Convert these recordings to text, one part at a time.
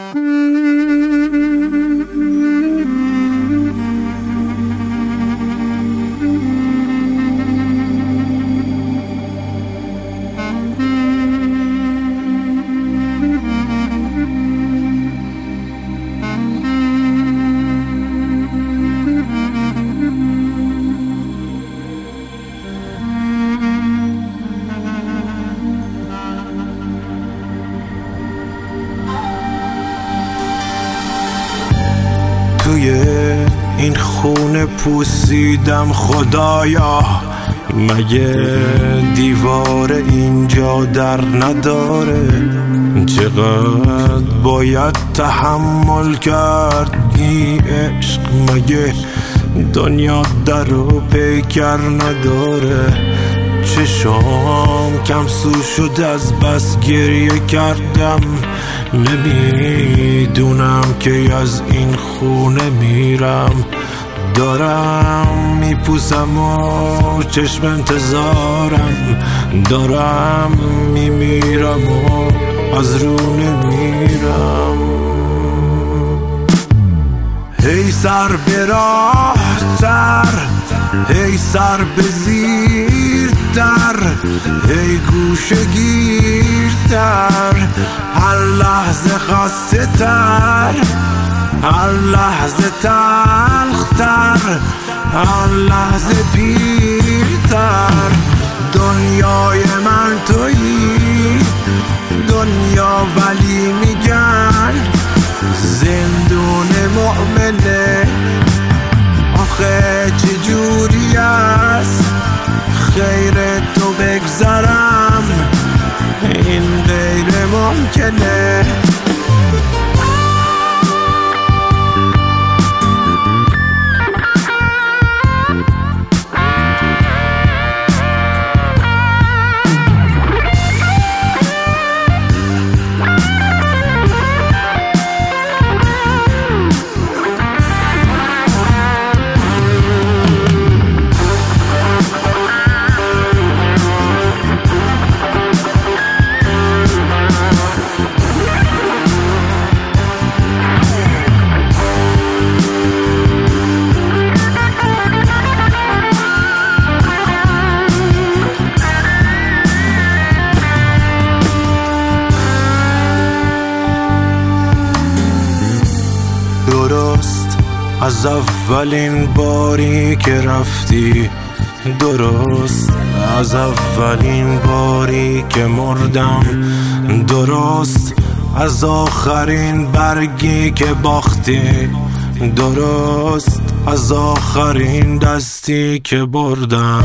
توی این خونه پوسیدم خدایا، مگه دیوار اینجا در نداره؟ چقدر باید تحمل کرد این عشق، مگه دنیا در و پیکر نداره؟ چشام کم سو شد از بس گریه کردم، نمیدونم که از این خونه میرم. دارم میپوسم و چشم انتظارم، دارم میمیرم و از رو نمیرم. هی سر به راه تر، هی سر به زیر تر، هی گوشه گیرتر، هر لحظه خسته تر، هر لحظه تلختر، هر لحظه پیرتر. دنیای من تویی دنیا، ولی میگن زندون مؤمنه. آخه چجوری است خیر تو بگذرم، این غیر ممکنه. درست از اولین باری که رفتی، درست از اولین باری که مردم، درست از آخرین برگی که باختی، درست از آخرین دستی که بردم،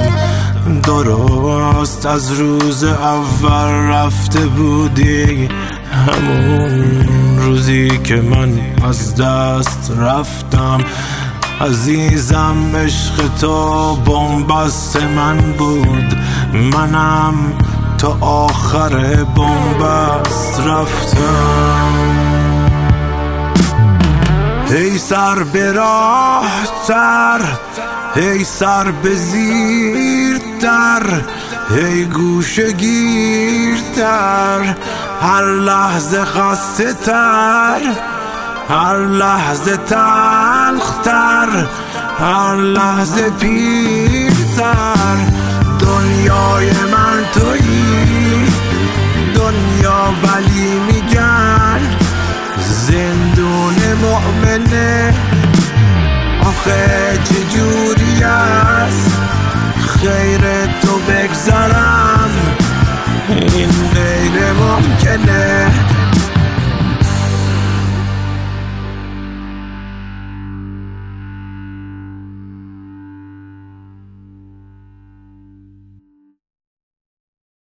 درست از روز اول رفته بودی، همون روزی که من از دست رفتم. عزیزم عشق تو بن‌بست من بود، منم تا آخر بن‌بست رفتم. هی سر به راه تر، هی سر به زیر تر، هی گوشه گیرتر، هر لحظه خسته تر، هر لحظه تلختر، هر لحظه پیرتر. دنیای من تویی دنیا، ولی میگن زندون مؤمنه. آخه چجوری است خیر تو بگذرم، این غیر ممکنه.